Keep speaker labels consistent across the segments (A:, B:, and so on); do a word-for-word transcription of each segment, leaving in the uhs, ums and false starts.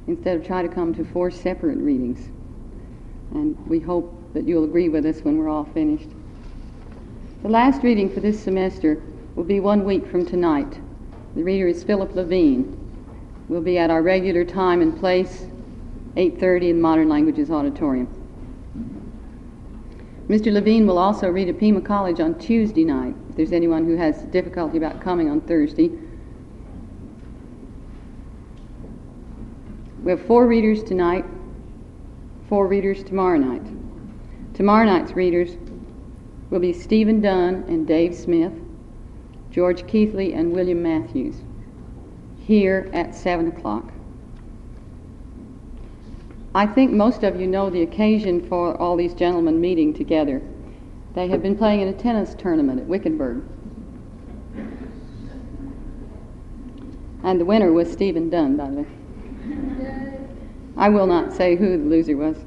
A: instead of try to come to four separate readings. And we hope that you'll agree with us when we're all finished. The last reading for this semester will be one week from tonight. The reader is Philip Levine. We'll be at our regular time and place, eight thirty in the Modern Languages Auditorium. Mister Levine will also read at Pima College on Tuesday night, if there's anyone who has difficulty about coming on Thursday. We have four readers tonight, four readers tomorrow night. Tomorrow night's readers will be Stephen Dunn and Dave Smith, George Keithley and William Matthews, here at seven o'clock. I think most of you know the occasion for all these gentlemen meeting together. They have been playing in a tennis tournament at Wickenburg. And the winner was Stephen Dunn, by the way. I will not say who the loser was.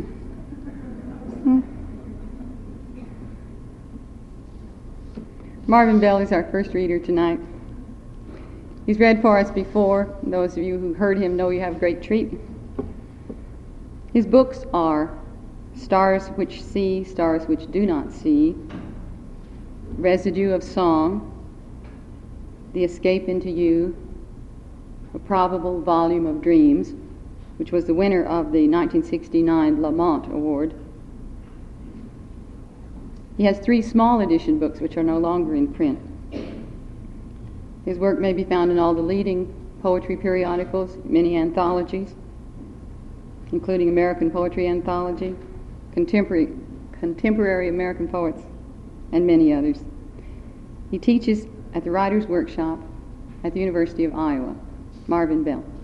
A: Marvin Bell is our first reader tonight. He's read for us before. Those of you who heard him know you have a great treat. His books are Stars Which See, Stars Which Do Not See, Residue of Song, The Escape into You, A Probable Volume of Dreams, which was the winner of the nineteen sixty-nine Lamont Award. He has three small edition books which are no longer in print. His work may be found in all the leading poetry periodicals, many anthologies, including American Poetry Anthology, Contemporary, Contemporary American Poets, and many others. He teaches at the Writers' Workshop at the University of Iowa. Marvin Bell.